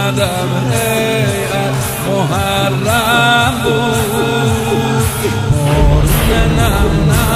اومدم هیئت محرم بود، بارون نم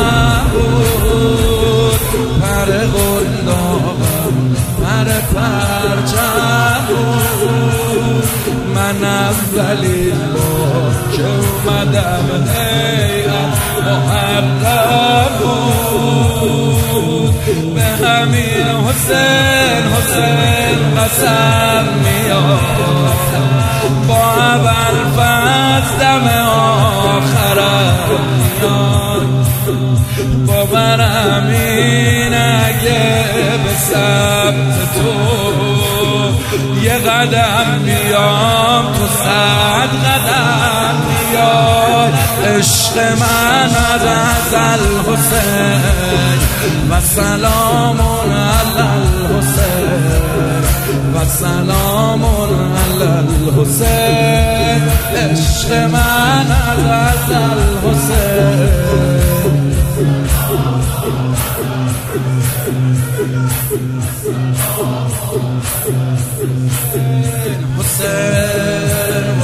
نبود، پر قلابم پر پرچم بود. من اولین بار که اومدم هیئت محرم بود، به همین حسین قسم میاد، با ابوالفضل دم آخرم میاد. باورم این اگه به سمت تو یه قدم بیام تو 100 قدم بیای. عشق من از الحسین و سلام علی الحسین و سلام علی الحسین. عشق من از الحسین حسین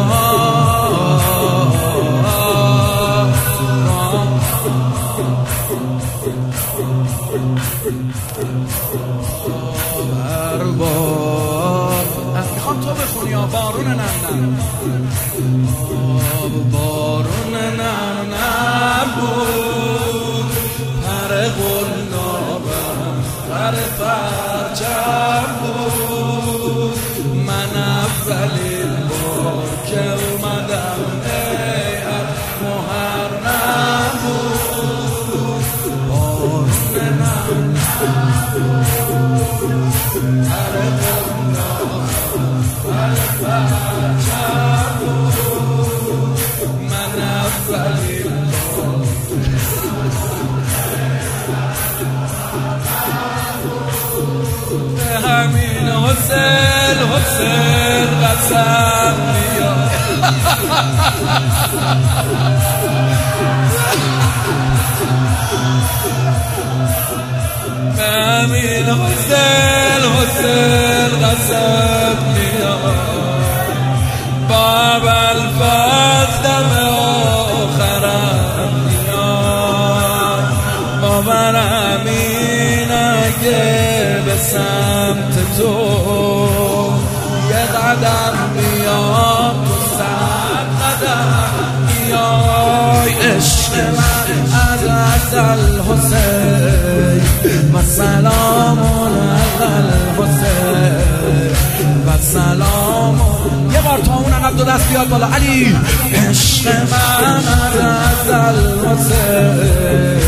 میخوام تو بخونی ها. بارون نم بارون نم بود، پر قلابم پر پرچم بود. من اولین بار که اومدم هیئت محرم بود، بارون نم پر قلابم پر پرچم بود. من اولین به همین حسین قسم میاد. به همین حسین قسم میاد، با ابوالفضل دم آخرم میاد. باورم این اگه به سمت تو یه قدم بیام تو 100 قدم بیای. عشق من از الحسین و سلام علی الحسین و سلام. یه بار تا اون عقب 2 دست بیاد بالا علی. عشق من از الحسین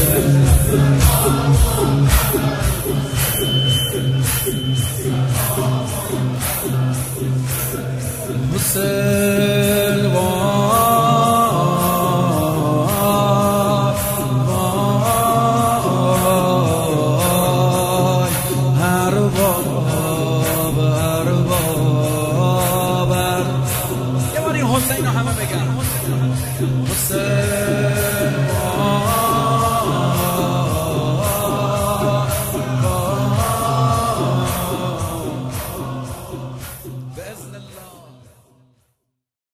حسین یه بار این حسین رو همه بگن. حسین بإذن الله.